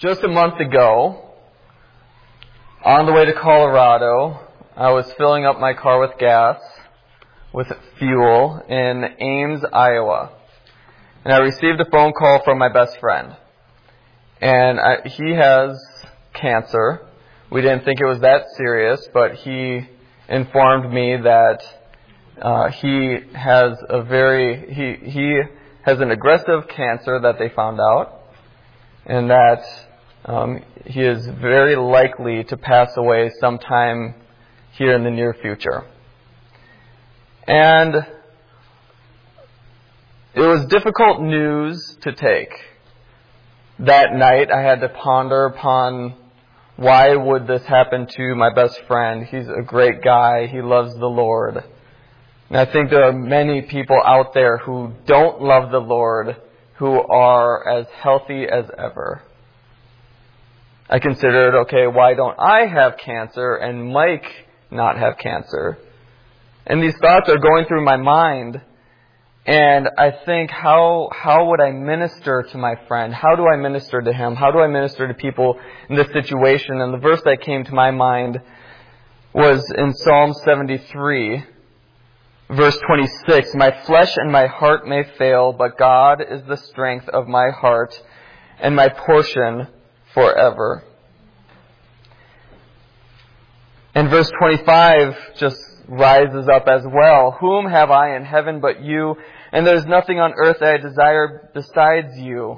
Just a month ago, on the way to Colorado, I was filling up my car with gas, with fuel, in Ames, Iowa. And I received a phone call from my best friend. And he has cancer. We didn't think it was that serious, but he informed me that he has an aggressive cancer that they found out, and that he is very likely to pass away sometime here in the near future. And it was difficult news to take. That night I had to ponder upon why would this happen to my best friend. He's a great guy. He loves the Lord. And I think there are many people out there who don't love the Lord who are as healthy as ever. I considered, okay, why don't I have cancer and Mike not have cancer? And these thoughts are going through my mind. And I think, how would I minister to my friend? How do I minister to him? How do I minister to people in this situation? And the verse that came to my mind was in Psalm 73, verse 26. My flesh and my heart may fail, but God is the strength of my heart and my portion forever. And verse 25 just rises up as well. Whom have I in heaven but you? And there is nothing on earth that I desire besides you.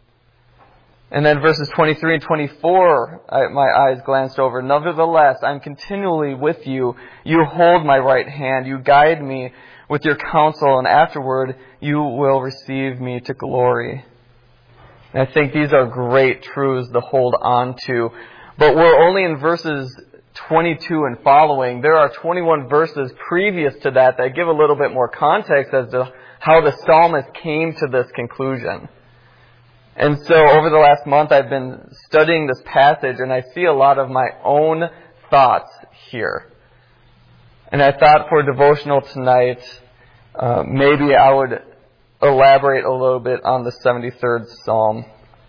And then verses 23 and 24, my eyes glanced over. Nevertheless, I'm continually with you. You hold my right hand. You guide me with your counsel, and afterward you will receive me to glory. And I think these are great truths to hold on to. But we're only in verses 22 and following. There are 21 verses previous to that give a little bit more context as to how the psalmist came to this conclusion. And so over the last month I've been studying this passage, and I see a lot of my own thoughts here. And I thought for devotional tonight, maybe I would elaborate a little bit on the 73rd Psalm.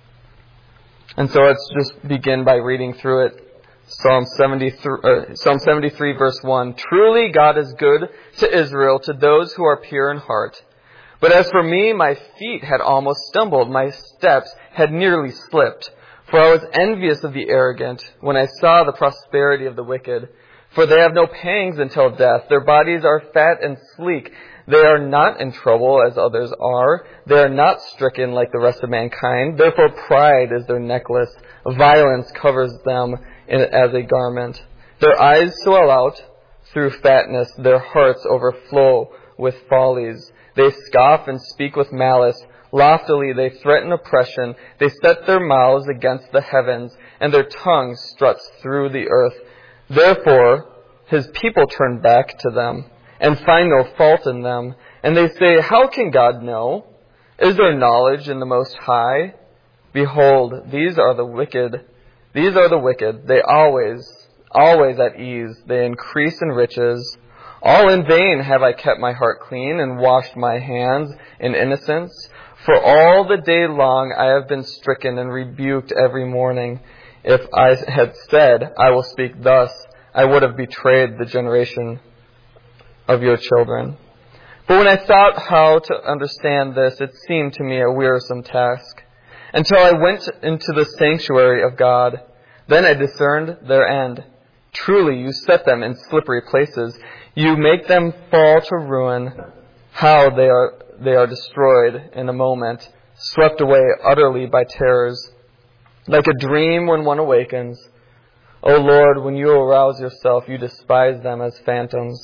And so let's just begin by reading through it. Psalm 73 verse 1. Truly God is good to Israel, to those who are pure in heart. But as for me, my feet had almost stumbled, my steps had nearly slipped. For I was envious of the arrogant when I saw the prosperity of the wicked. For they have no pangs until death. Their bodies are fat and sleek. They are not in trouble as others are. They are not stricken like the rest of mankind. Therefore pride is their necklace. Violence covers them as a garment. Their eyes swell out through fatness. Their hearts overflow with follies. They scoff and speak with malice. Loftily they threaten oppression. They set their mouths against the heavens, and their tongue struts through the earth. Therefore his people turn back to them, and find no fault in them. And they say, how can God know? Is there knowledge in the Most High? Behold, these are the wicked. They always at ease. They increase in riches. All in vain have I kept my heart clean and washed my hands in innocence. For all the day long I have been stricken and rebuked every morning. If I had said, I will speak thus, I would have betrayed the generation of your children. But when I thought how to understand this, it seemed to me a wearisome task, until I went into the sanctuary of God. Then I discerned their end. Truly you set them in slippery places. You make them fall to ruin. How they are destroyed in a moment, swept away utterly by terrors, like a dream when one awakens. O Lord, when you arouse yourself, you despise them as phantoms.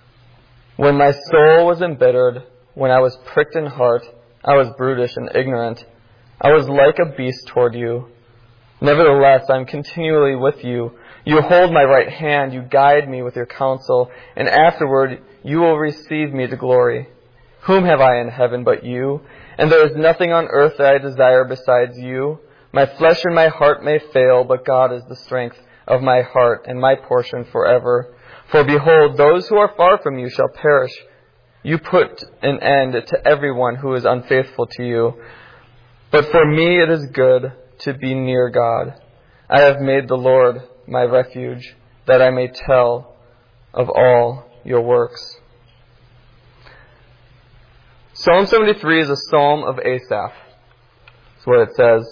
When my soul was embittered, when I was pricked in heart, I was brutish and ignorant. I was like a beast toward you. Nevertheless, I am continually with you. You hold my right hand, you guide me with your counsel, and afterward you will receive me to glory. Whom have I in heaven but you? And there is nothing on earth that I desire besides you. My flesh and my heart may fail, but God is the strength of my heart and my portion forever. For behold, those who are far from you shall perish. You put an end to everyone who is unfaithful to you. But for me it is good to be near God. I have made the Lord my refuge, that I may tell of all your works. Psalm 73 is a psalm of Asaph. That's what it says.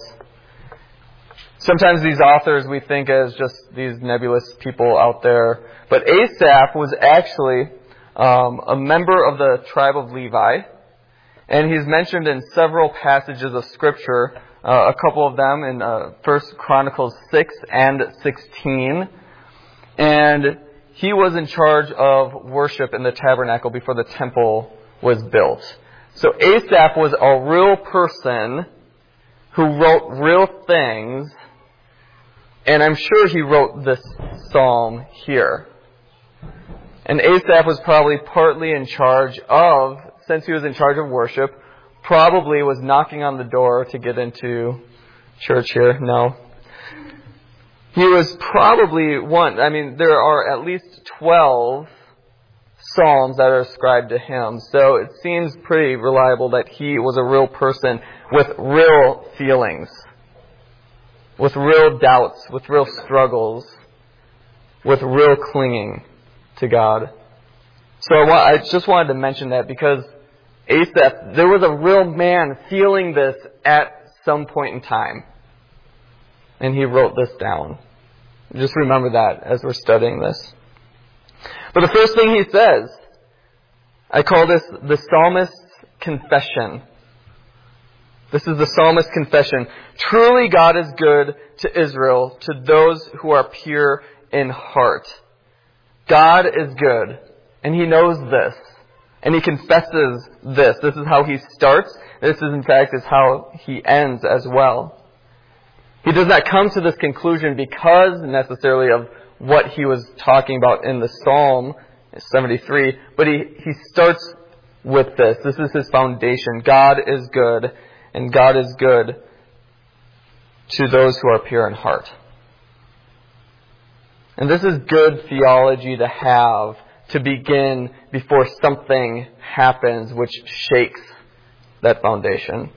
Sometimes these authors we think as just these nebulous people out there. But Asaph was actually a member of the tribe of Levi. And he's mentioned in several passages of Scripture, a couple of them in 1 Chronicles 6 and 16. And he was in charge of worship in the tabernacle before the temple was built. So Asaph was a real person who wrote real things, and I'm sure he wrote this psalm here. And Asaph was probably partly in charge of, since he was in charge of worship, probably was knocking on the door to get into church here. No. He was probably there are at least 12 psalms that are ascribed to him. So it seems pretty reliable that he was a real person with real feelings, with real doubts, with real struggles, with real clinging to God. So I just wanted to mention that because Asaph, there was a real man feeling this at some point in time. And he wrote this down. Just remember that as we're studying this. But the first thing he says, I call this the psalmist's confession. This is the psalmist's confession. Truly God is good to Israel, to those who are pure in heart. God is good, and he knows this, and he confesses this. This is how he starts. This is, in fact, is how he ends as well. He does not come to this conclusion because necessarily of what he was talking about in the Psalm 73, but he starts with this. This is his foundation. God is good, and God is good to those who are pure in heart. And this is good theology to have, to begin before something happens which shakes that foundation.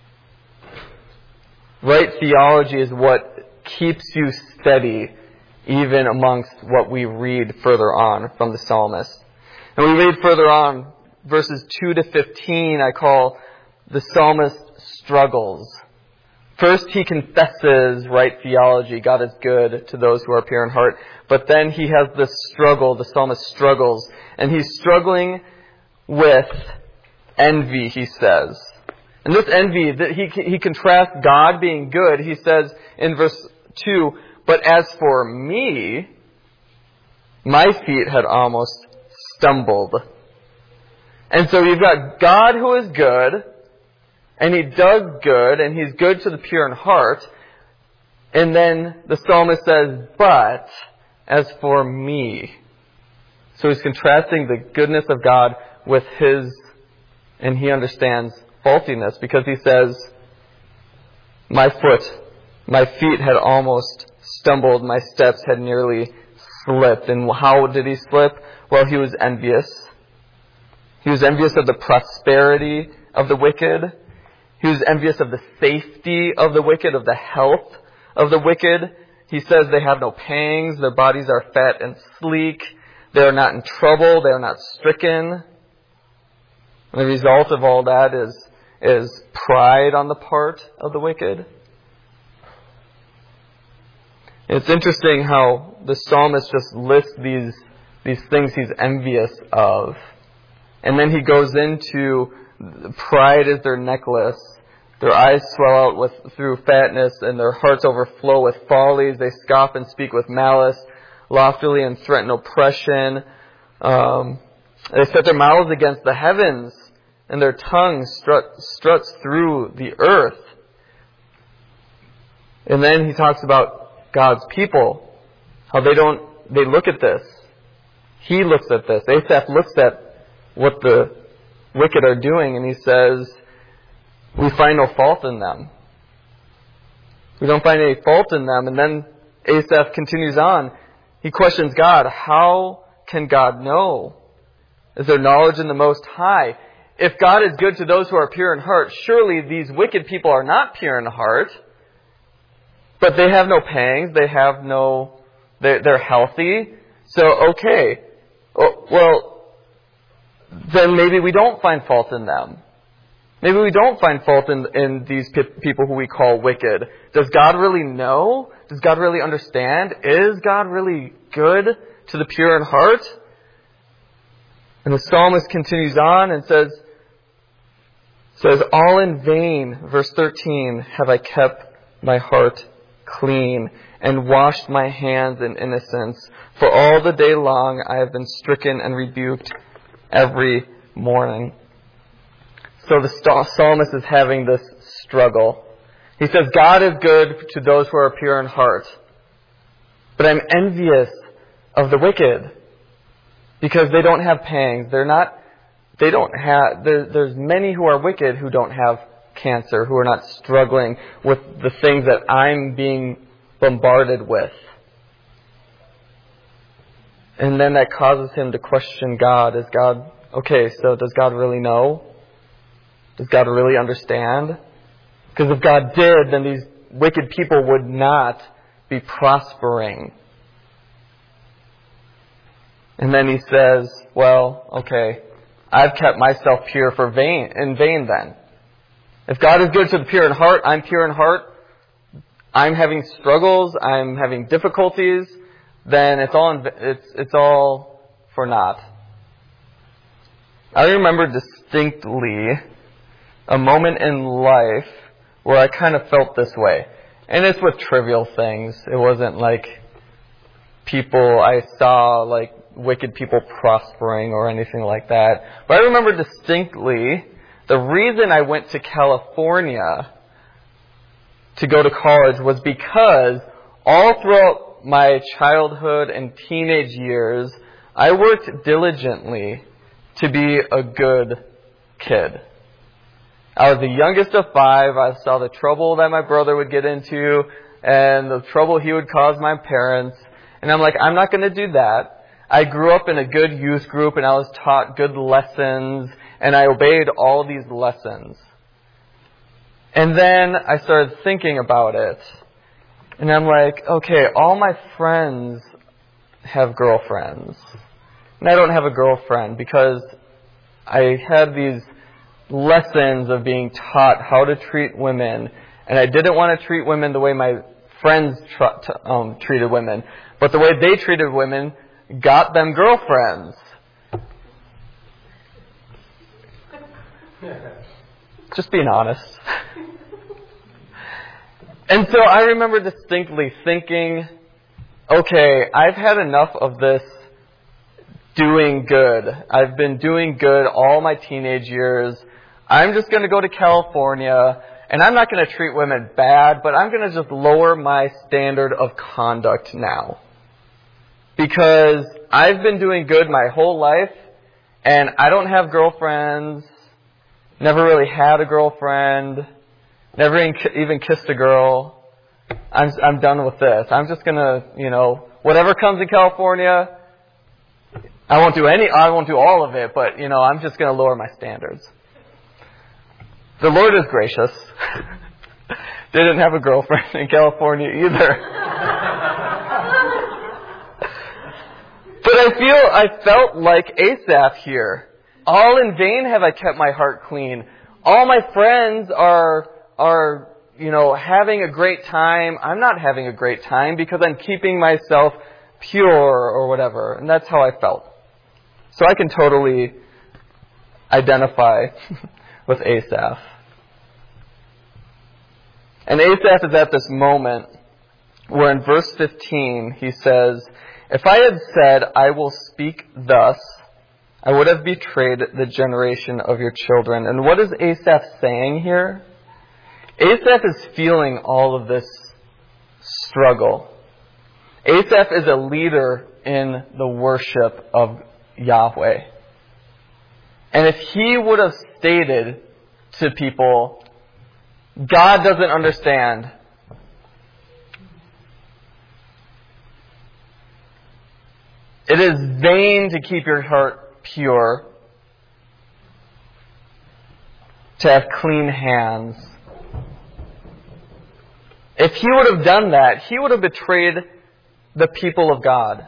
Right theology is what keeps you steady even amongst what we read further on from the psalmist. And we read further on, verses 2 to 15, I call the psalmist struggles. First, he confesses right theology. God is good to those who are pure in heart. But then he has this struggle. The psalmist struggles. And he's struggling with envy, he says. And this envy, he contrasts God being good. He says in verse 2, but as for me, my feet had almost stumbled. And so you've got God who is good, and he does good, and he's good to the pure in heart. And then the psalmist says, but as for me. So he's contrasting the goodness of God with his, and he understands faultiness, because he says, my feet had almost stumbled, my steps had nearly slipped. And how did he slip? Well, he was envious. He was envious of the prosperity of the wicked. He was envious of the safety of the wicked, of the health of the wicked. He says they have no pangs, their bodies are fat and sleek, they are not in trouble, they are not stricken. And the result of all that is pride on the part of the wicked. It's interesting how the psalmist just lists these things he's envious of. And then he goes into pride is their necklace. Their eyes swell out through fatness, and their hearts overflow with follies. They scoff and speak with malice, loftily and threaten oppression. They set their mouths against the heavens, and their tongue struts through the earth. And then he talks about God's people, how they look at this. He looks at this. Asaph looks at what the wicked are doing, and he says, we find no fault in them. We don't find any fault in them. And then Asaph continues on. He questions God. How can God know? Is there knowledge in the Most High? If God is good to those who are pure in heart, surely these wicked people are not pure in heart. But they have no pangs. They're healthy. So, okay. Well, then maybe we don't find fault in them. Maybe we don't find fault in these people who we call wicked. Does God really know? Does God really understand? Is God really good to the pure in heart? And the psalmist continues on and says, all in vain, verse 13, have I kept my heart clean and washed my hands in innocence. For all the day long I have been stricken and rebuked every morning. So the psalmist is having this struggle. He says, God is good to those who are pure in heart. But I'm envious of the wicked because they don't have pangs. There's many who are wicked who don't have cancer, who are not struggling with the things that I'm being bombarded with. And then that causes him to question God. Does God really know? Does God really understand? Because if God did, then these wicked people would not be prospering. And then he says, well, okay, I've kept myself pure in vain then. If God is good to the pure in heart, I'm pure in heart, I'm having struggles, I'm having difficulties, then it's all for naught. I remember distinctly a moment in life where I kind of felt this way. And it's with trivial things. It wasn't like people I saw, like wicked people prospering or anything like that. But I remember distinctly the reason I went to California to go to college was because all throughout my childhood and teenage years, I worked diligently to be a good kid. I was the youngest of 5. I saw the trouble that my brother would get into and the trouble he would cause my parents. And I'm like, I'm not going to do that. I grew up in a good youth group and I was taught good lessons and I obeyed all these lessons. And then I started thinking about it. And I'm like, okay, all my friends have girlfriends. And I don't have a girlfriend because I had these lessons of being taught how to treat women. And I didn't want to treat women the way my friends treated women. But the way they treated women got them girlfriends. Just being honest. And so I remember distinctly thinking, okay, I've had enough of this doing good. I've been doing good all my teenage years. I'm just going to go to California, and I'm not going to treat women bad, but I'm going to just lower my standard of conduct now. Because I've been doing good my whole life, and I don't have girlfriends, never really had a girlfriend, never even kissed a girl. I'm done with this. I'm just going to, whatever comes in California, I won't do all of it, but, I'm just going to lower my standards. The Lord is gracious. Didn't have a girlfriend in California either. But I felt like Asaph here. All in vain have I kept my heart clean. All my friends are having a great time. I'm not having a great time because I'm keeping myself pure or whatever. And that's how I felt. So I can totally identify with Asaph. And Asaph is at this moment where in verse 15 he says, if I had said, I will speak thus, I would have betrayed the generation of your children. And what is Asaph saying here? Asaph is feeling all of this struggle. Asaph is a leader in the worship of Yahweh. And if he would have stated to people, God doesn't understand, it is vain to keep your heart pure, to have clean hands. If he would have done that, he would have betrayed the people of God.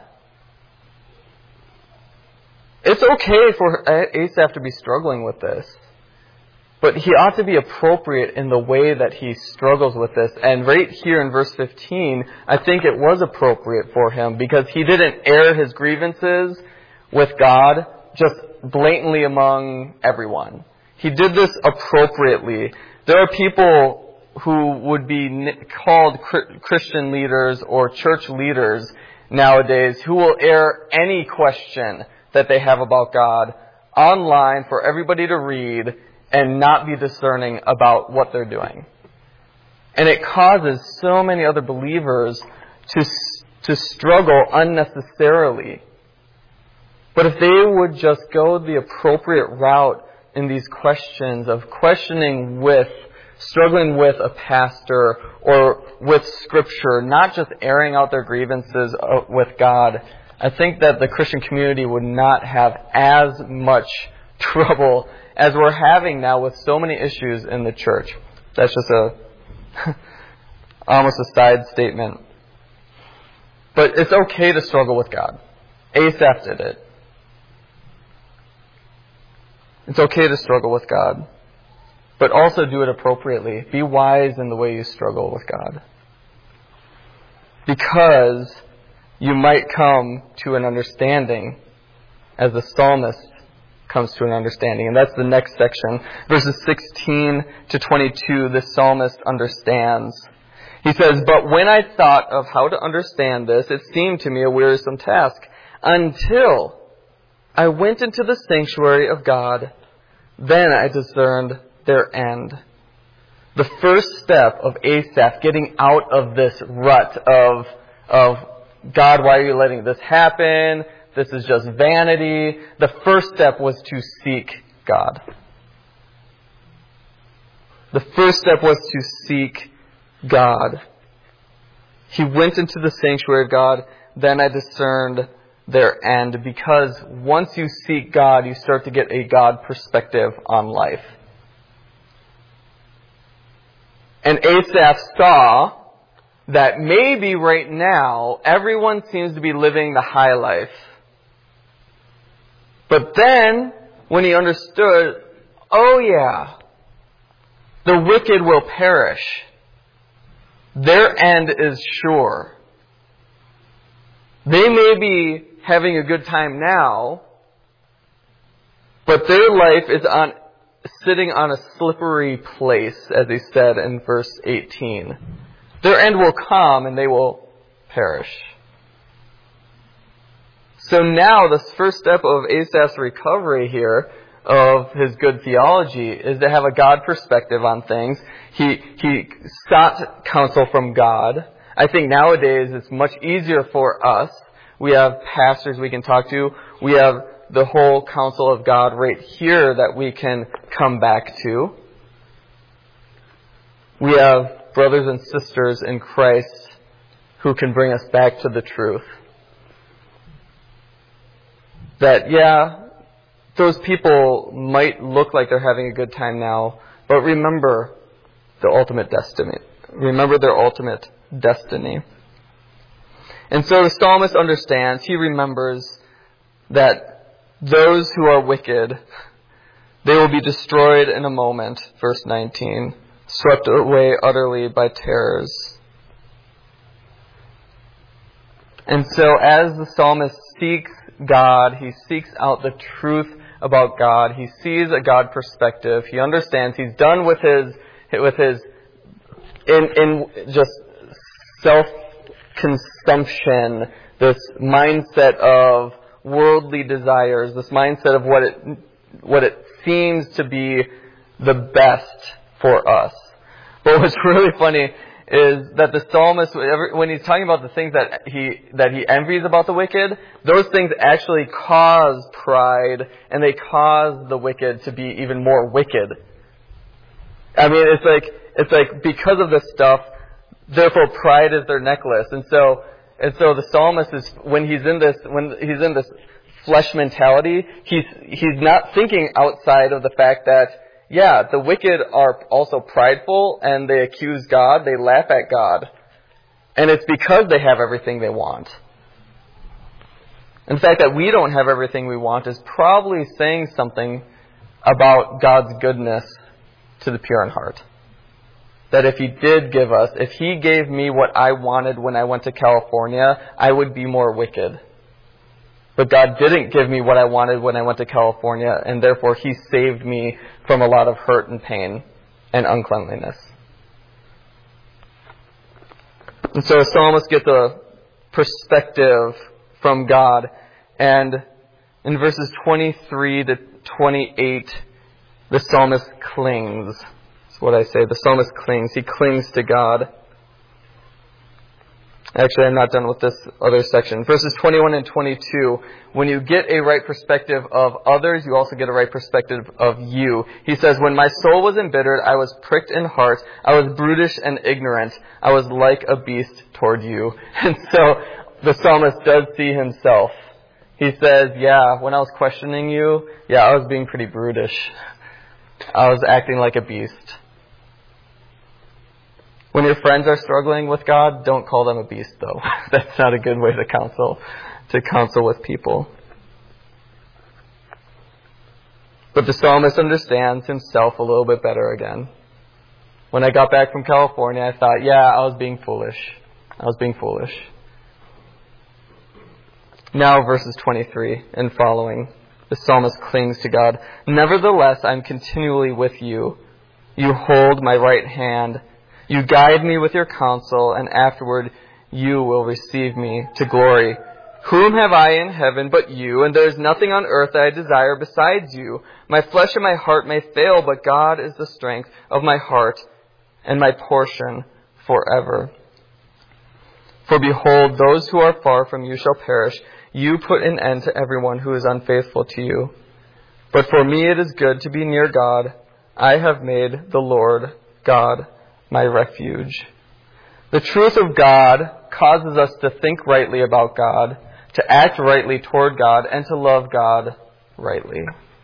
It's okay for Asaph to be struggling with this, but he ought to be appropriate in the way that he struggles with this. And right here in verse 15, I think it was appropriate for him because he didn't air his grievances with God just blatantly among everyone. He did this appropriately. There are people who would be called Christian leaders or church leaders nowadays who will air any question that they have about God online for everybody to read and not be discerning about what they're doing. And it causes so many other believers to struggle unnecessarily. But if they would just go the appropriate route in these questions of struggling with a pastor or with Scripture, not just airing out their grievances with God, I think that the Christian community would not have as much trouble as we're having now with so many issues in the church. That's just almost a side statement. But it's okay to struggle with God. Asaph did it. It's okay to struggle with God. But also do it appropriately. Be wise in the way you struggle with God. Because you might come to an understanding as the psalmist comes to an understanding. And that's the next section. Verses 16 to 22, the psalmist understands. He says, "But when I thought of how to understand this, it seemed to me a wearisome task, until I went into the sanctuary of God. Then I discerned their end." The first step of Asaph getting out of this rut of God, why are you letting this happen? This is just vanity. The first step was to seek God. The first step was to seek God. He went into the sanctuary of God. Then I discerned their end. Because once you seek God, you start to get a God perspective on life. And Asaph saw that maybe right now everyone seems to be living the high life. But then, when he understood, oh yeah, the wicked will perish. Their end is sure. They may be having a good time now, but their life is sitting on a slippery place, as he said in verse 18. Their end will come and they will perish. So now the first step of Asaph's recovery here of his good theology is to have a God perspective on things. He sought counsel from God. I think nowadays it's much easier for us. We have pastors we can talk to. We have the whole counsel of God right here that we can come back to. We have brothers and sisters in Christ who can bring us back to the truth. That, yeah, those people might look like they're having a good time now, but remember the ultimate destiny. Remember their ultimate destiny. And so the psalmist understands, he remembers that those who are wicked, they will be destroyed in a moment, verse 19, swept away utterly by terrors. And so as the psalmist seeks God, he seeks out the truth about God. He sees a God perspective. He understands. He's done with his in just self-consumption, this mindset of worldly desires, this mindset of what it seems to be the best for us. But what's really funny is that the psalmist, when he's talking about the things that he envies about the wicked, those things actually cause pride, and they cause the wicked to be even more wicked. I mean, it's like because of this stuff, therefore pride is their necklace. And so the psalmist is, when he's in this flesh mentality, he's not thinking outside of the fact that yeah, the wicked are also prideful and they accuse God, they laugh at God. And it's because they have everything they want. In fact, that we don't have everything we want is probably saying something about God's goodness to the pure in heart. That if He did give us, if He gave me what I wanted when I went to California, I would be more wicked. But God didn't give me what I wanted when I went to California, and therefore He saved me from a lot of hurt and pain and uncleanliness. And so the psalmist gets a perspective from God. And in verses 23 to 28, the psalmist clings. That's what I say. The psalmist clings. He clings to God. Actually, I'm not done with this other section. Verses 21 and 22, when you get a right perspective of others, you also get a right perspective of you. He says, when my soul was embittered, I was pricked in heart. I was brutish and ignorant. I was like a beast toward you. And so the psalmist does see himself. He says, yeah, when I was questioning you, yeah, I was being pretty brutish. I was acting like a beast. When your friends are struggling with God, don't call them a beast, though. That's not a good way to counsel with people. But the psalmist understands himself a little bit better again. When I got back from California, I thought, yeah, I was being foolish. Now, verses 23 and following, the psalmist clings to God. Nevertheless, I'm continually with you. You hold my right hand. You guide me with your counsel, and afterward you will receive me to glory. Whom have I in heaven but you? And there is nothing on earth that I desire besides you. My flesh and my heart may fail, but God is the strength of my heart and my portion forever. For behold, those who are far from you shall perish. You put an end to everyone who is unfaithful to you. But for me it is good to be near God. I have made the Lord God my refuge. The truth of God causes us to think rightly about God, to act rightly toward God, and to love God rightly.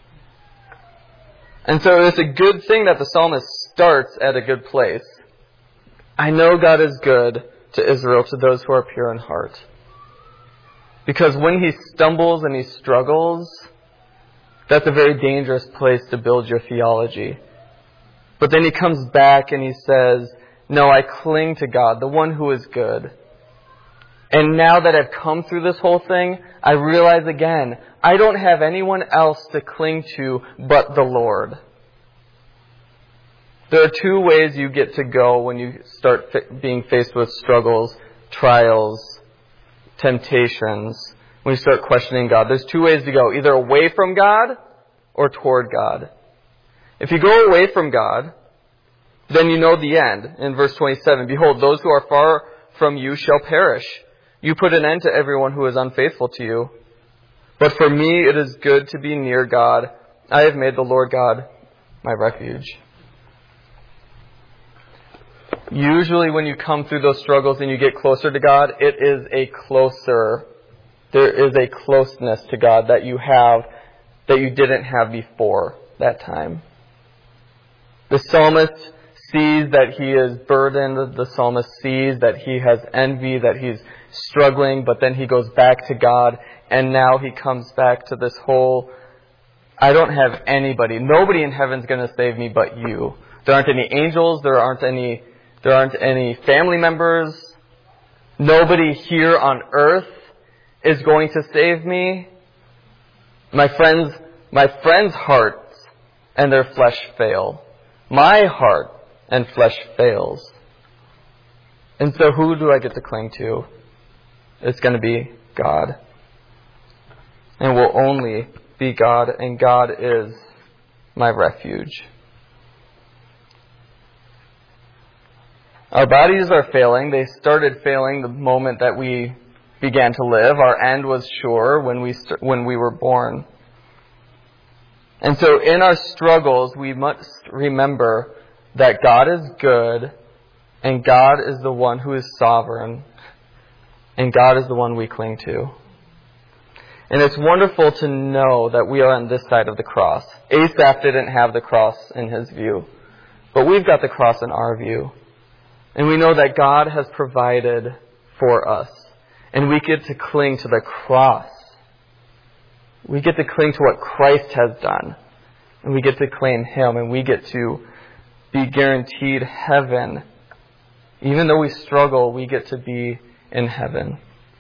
And so it's a good thing that the psalmist starts at a good place. I know God is good to Israel, to those who are pure in heart. Because when he stumbles and he struggles, that's a very dangerous place to build your theology. But then he comes back and he says, no, I cling to God, the one who is good. And now that I've come through this whole thing, I realize again, I don't have anyone else to cling to but the Lord. There are two ways you get to go when you start being faced with struggles, trials, temptations, when you start questioning God. There's two ways to go, either away from God or toward God. If you go away from God, then you know the end. In verse 27, behold, those who are far from you shall perish. You put an end to everyone who is unfaithful to you. But for me it is good to be near God. I have made the Lord God my refuge. Usually when you come through those struggles and you get closer to God, there is a closeness to God that you have that you didn't have before that time. The psalmist sees that he is burdened. The psalmist sees that he has envy, that he's struggling, but then he goes back to God, and now he comes back to this whole, I don't have anybody. Nobody in heaven's going to save me but you. There aren't any angels. There aren't any family members. Nobody here on earth is going to save me. My friends' hearts and their flesh fail. My heart and flesh fails. And so who do I get to cling to? It's going to be God. And will only be God, and God is my refuge. Our bodies are failing. They started failing the moment that we began to live. Our end was sure when we were born. And so in our struggles, we must remember that God is good, and God is the one who is sovereign, and God is the one we cling to. And it's wonderful to know that we are on this side of the cross. Asaph didn't have the cross in his view, but we've got the cross in our view. And we know that God has provided for us. And we get to cling to the cross. We get to cling to what Christ has done. And we get to claim Him. And we get to be guaranteed heaven. Even though we struggle, we get to be in heaven.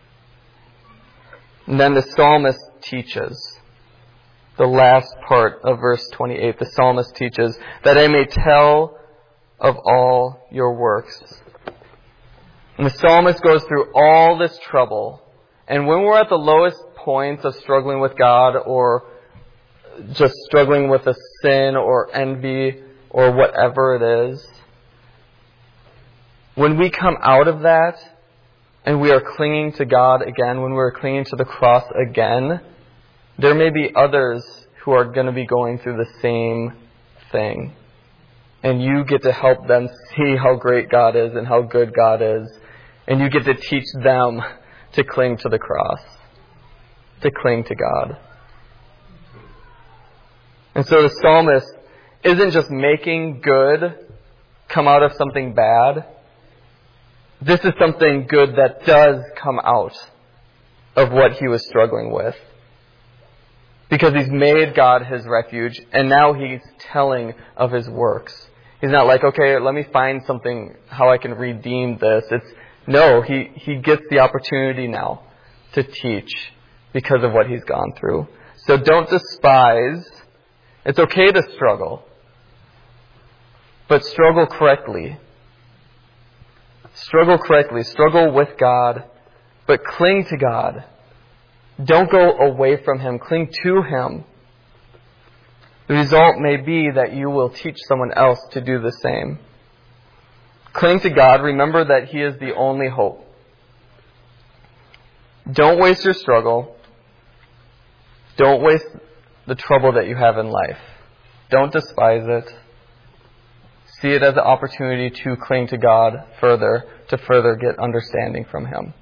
And then the psalmist teaches, the last part of verse 28, the psalmist teaches, that I may tell of all your works. And the psalmist goes through all this trouble. And when we're at the lowest points of struggling with God, or just struggling with a sin or envy or whatever it is, when we come out of that and we are clinging to God again, when we're clinging to the cross again, there may be others who are going to be going through the same thing. And you get to help them see how great God is and how good God is. And you get to teach them to cling to the cross, to cling to God. And so the psalmist isn't just making good come out of something bad. This is something good that does come out of what he was struggling with. Because he's made God his refuge, and now he's telling of his works. He's not like, okay, let me find something, how I can redeem this. No, he gets the opportunity now to teach because of what he's gone through. So don't despise. It's okay to struggle, but struggle correctly. Struggle correctly. Struggle with God, but cling to God. Don't go away from Him. Cling to Him. The result may be that you will teach someone else to do the same. Cling to God. Remember that He is the only hope. Don't waste your struggle. Don't waste the trouble that you have in life. Don't despise it. See it as an opportunity to cling to God further, to further get understanding from Him.